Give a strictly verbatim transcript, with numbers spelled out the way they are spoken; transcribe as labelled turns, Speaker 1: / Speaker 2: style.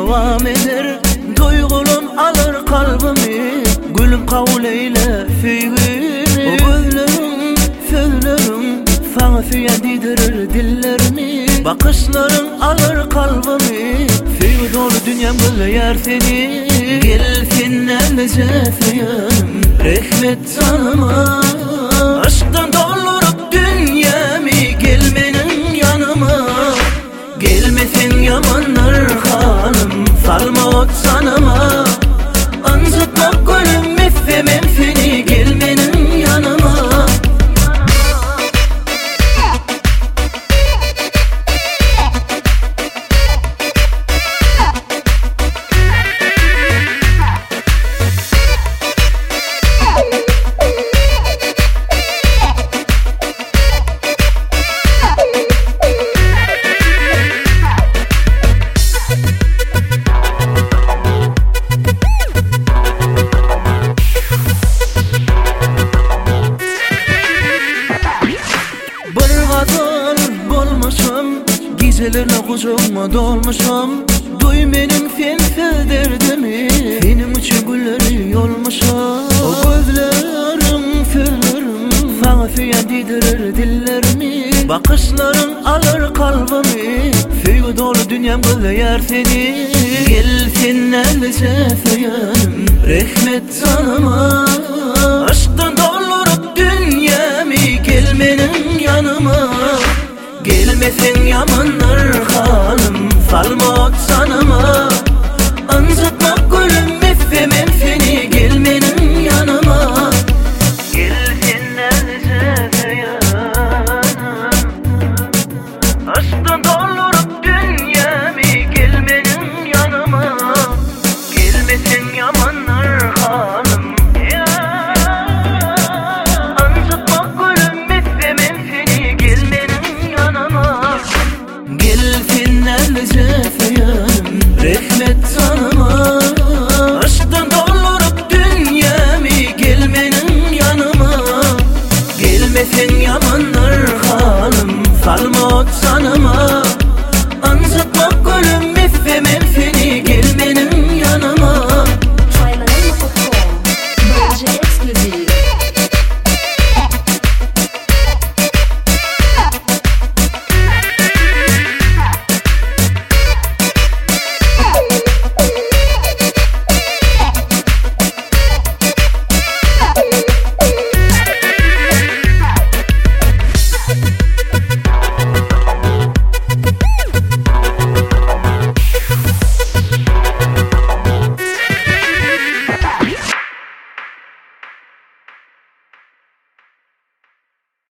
Speaker 1: devam eder. Duygulum alır kalbimi, gülüm kavul eyle fiilini. O gözlerim, sözlerim Fağfiye didirir dillerini. Bakışların alır kalbimi, fiil dolu dünyam yer seni. Gelsin elbise fiyanım, rahmet tanıma. Aşktan doldurup dünyamı, gel benim yanıma. Gelmesin yamanlar hanım, salma ot sanıma. Anzıtma gülüm mefemem seni, gel benim yanıma. Gecelerine kucağıma dolmuşam. Duy benim sensiz derdimi, benim için gülleri yolmuşam. O gözlerim, sözlerim Fağfiye didirir dillerini. Bakışların alır kalbimi, sevgi dolu dünyam yer seni. Gelsin elbise fiyanım, rahmet tanıma. Aşktan doldurup dünyamı, gel benim yanıma. Gelmesin yamanlar hanım, salma ot sanıma.